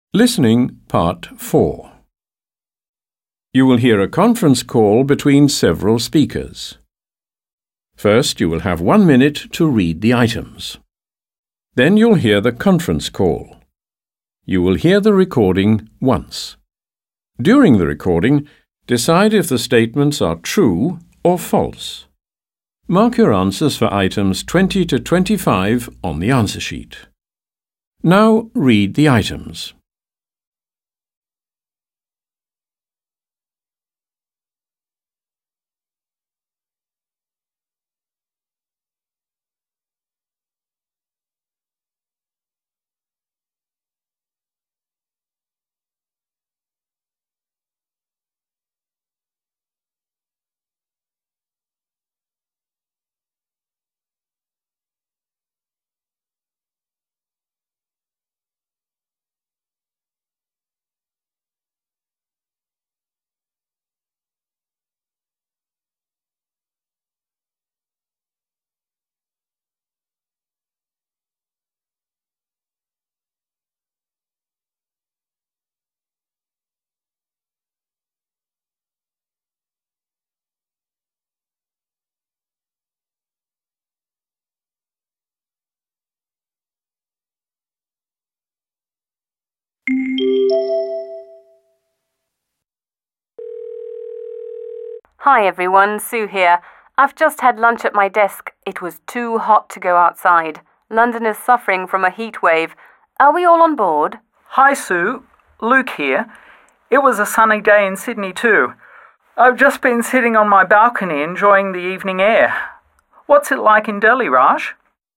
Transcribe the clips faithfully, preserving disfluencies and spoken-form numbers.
Listening Part four. You will hear a conference call between several speakers. First, you will have one minute to read the items. Then you'll hear the conference call. You will hear the recording once. During the recording, decide if the statements are true or false. Mark your answers for items twenty to twenty-five on the answer sheet. Now read the items. Hi everyone, Sue here. I've just had lunch at my desk. It was too hot to go outside. London is suffering from a heat wave. Are we all on board? Hi Sue, Luke here. It was a sunny day in Sydney too. I've just been sitting on my balcony enjoying the evening air. What's it like in Delhi, Raj?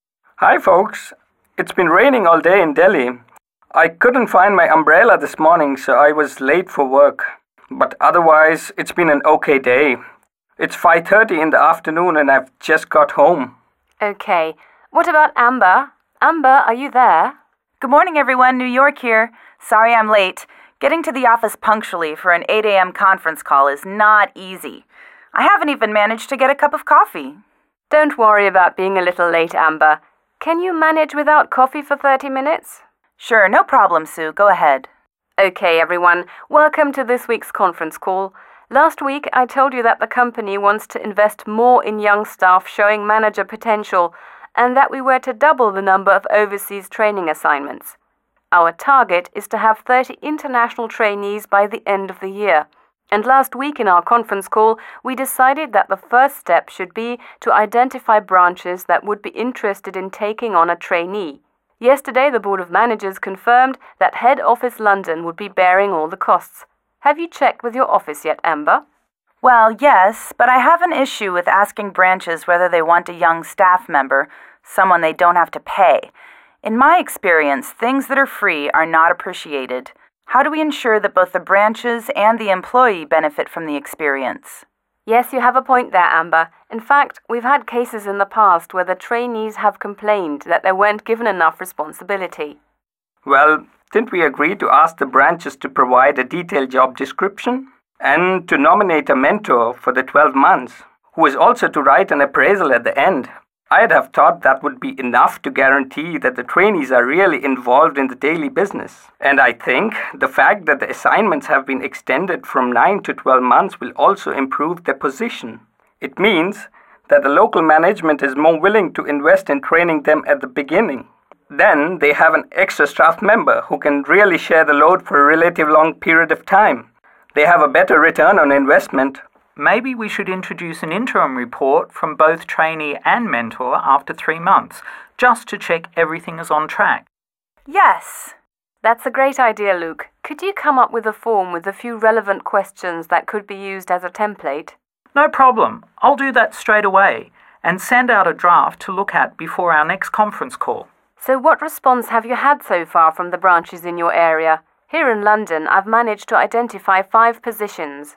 Hi folks, it's been raining all day in Delhi. I couldn't find my umbrella this morning, so I was late for work. But otherwise, it's been an okay day. It's five thirty in the afternoon and I've just got home. Okay. What about Amber? Amber, are you there? Good morning, everyone. New York here. Sorry I'm late. Getting to the office punctually for an eight a.m. conference call is not easy. I haven't even managed to get a cup of coffee. Don't worry about being a little late, Amber. Can you manage without coffee for thirty minutes? Sure, no problem, Sue. Go ahead. Okay, everyone. Welcome to this week's conference call. Last week, I told you that the company wants to invest more in young staff showing manager potential and that we were to double the number of overseas training assignments. Our target is to have thirty international trainees by the end of the year. And last week in our conference call, we decided that the first step should be to identify branches that would be interested in taking on a trainee. Yesterday, the Board of Managers confirmed that Head Office London would be bearing all the costs. Have you checked with your office yet, Amber? Well, yes, but I have an issue with asking branches whether they want a young staff member, someone they don't have to pay. In my experience, things that are free are not appreciated. How do we ensure that both the branches and the employee benefit from the experience? Yes, you have a point there, Amber. In fact, we've had cases in the past where the trainees have complained that they weren't given enough responsibility. Well, didn't we agree to ask the branches to provide a detailed job description and to nominate a mentor for the twelve months, who is also to write an appraisal at the end? I'd have thought that would be enough to guarantee that the trainees are really involved in the daily business. And I think the fact that the assignments have been extended from nine to twelve months will also improve their position. It means that the local management is more willing to invest in training them at the beginning. Then they have an extra staff member who can really share the load for a relatively long period of time. They have a better return on investment. Maybe we should introduce an interim report from both trainee and mentor after three months, just to check everything is on track. Yes. That's a great idea, Luke. Could you come up with a form with a few relevant questions that could be used as a template? No problem. I'll do that straight away and send out a draft to look at before our next conference call. So what response have you had so far from the branches in your area? Here in London, I've managed to identify five positions.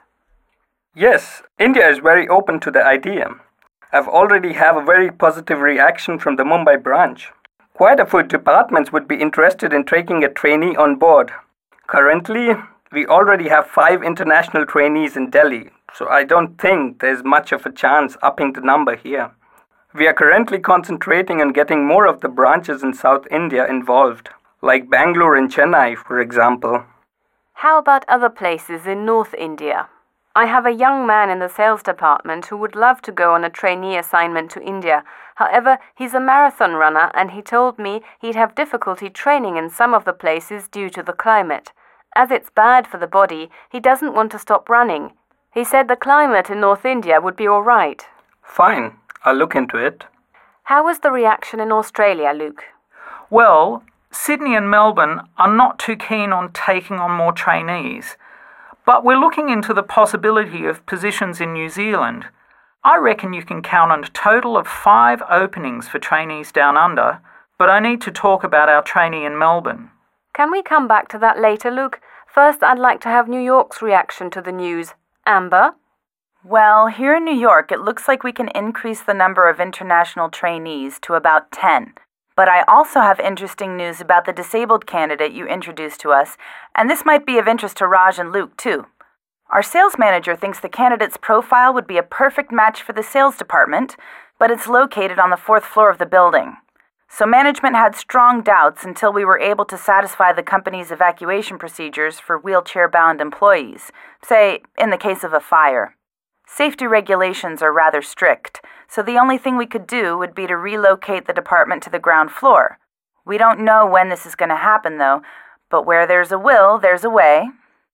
Yes, India is very open to the idea. I've already have a very positive reaction from the Mumbai branch. Quite a few departments would be interested in taking a trainee on board. Currently, we already have five international trainees in Delhi, so I don't think there's much of a chance upping the number here. We are currently concentrating on getting more of the branches in South India involved, like Bangalore and Chennai, for example. How about other places in North India? I have a young man in the sales department who would love to go on a trainee assignment to India. However, he's a marathon runner and he told me he'd have difficulty training in some of the places due to the climate. As it's bad for the body, he doesn't want to stop running. He said the climate in North India would be all right. Fine, I'll look into it. How was the reaction in Australia, Luke? Well, Sydney and Melbourne are not too keen on taking on more trainees, but we're looking into the possibility of positions in New Zealand. I reckon you can count on a total of five openings for trainees down under, but I need to talk about our trainee in Melbourne. Can we come back to that later, Luke? First, I'd like to have New York's reaction to the news. Amber? Well, here in New York, it looks like we can increase the number of international trainees to about ten. But I also have interesting news about the disabled candidate you introduced to us, and this might be of interest to Raj and Luke, too. Our sales manager thinks the candidate's profile would be a perfect match for the sales department, but it's located on the fourth floor of the building. So management had strong doubts until we were able to satisfy the company's evacuation procedures for wheelchair-bound employees, say, in the case of a fire. Safety regulations are rather strict, so the only thing we could do would be to relocate the department to the ground floor. We don't know when this is going to happen, though, but where there's a will, there's a way.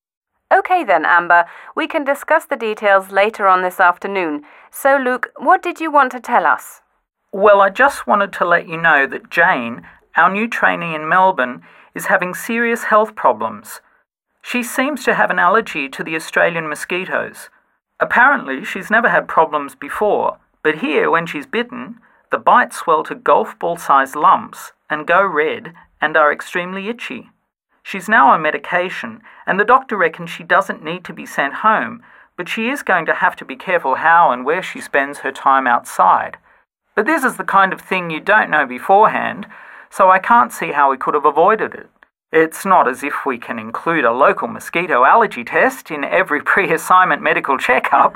Okay then, Amber. We can discuss the details later on this afternoon. So, Luke, what did you want to tell us? Well, I just wanted to let you know that Jane, our new trainee in Melbourne, is having serious health problems. She seems to have an allergy to the Australian mosquitoes. Apparently, she's never had problems before, but here, when she's bitten, the bites swell to golf ball-sized lumps and go red and are extremely itchy. She's now on medication, and the doctor reckons she doesn't need to be sent home, but she is going to have to be careful how and where she spends her time outside. But this is the kind of thing you don't know beforehand, so I can't see how we could have avoided it. It's not as if we can include a local mosquito allergy test in every pre-assignment medical checkup.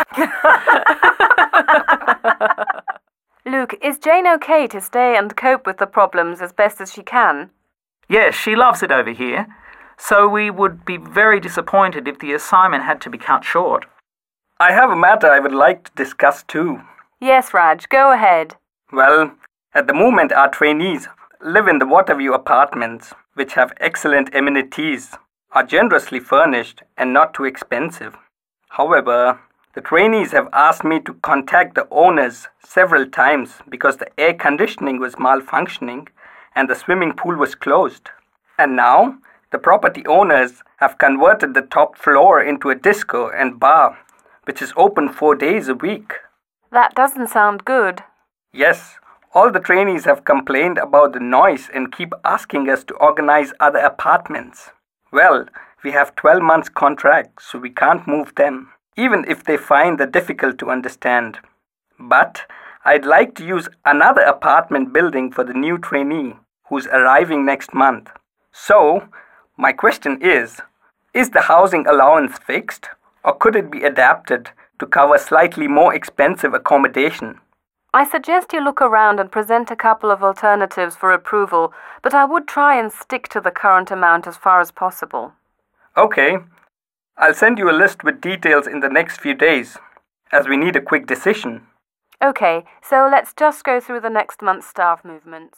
Luke, is Jane okay to stay and cope with the problems as best as she can? Yes, she loves it over here, so we would be very disappointed if the assignment had to be cut short. I have a matter I would like to discuss too. Yes, Raj, go ahead. Well, at the moment our trainees live in the Waterview apartments, which have excellent amenities, are generously furnished and not too expensive. However, the trainees have asked me to contact the owners several times because the air conditioning was malfunctioning and the swimming pool was closed. And now, the property owners have converted the top floor into a disco and bar, which is open four days a week. That doesn't sound good. Yes, all the trainees have complained about the noise and keep asking us to organize other apartments. Well, we have twelve months contract, so we can't move them, even if they find that difficult to understand. But I'd like to use another apartment building for the new trainee, who's arriving next month. So, my question is, is the housing allowance fixed, or could it be adapted to cover slightly more expensive accommodation? I suggest you look around and present a couple of alternatives for approval, but I would try and stick to the current amount as far as possible. Okay. I'll send you a list with details in the next few days, as we need a quick decision. Okay, so let's just go through the next month's staff movements.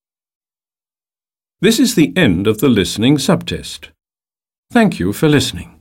This is the end of the listening subtest. Thank you for listening.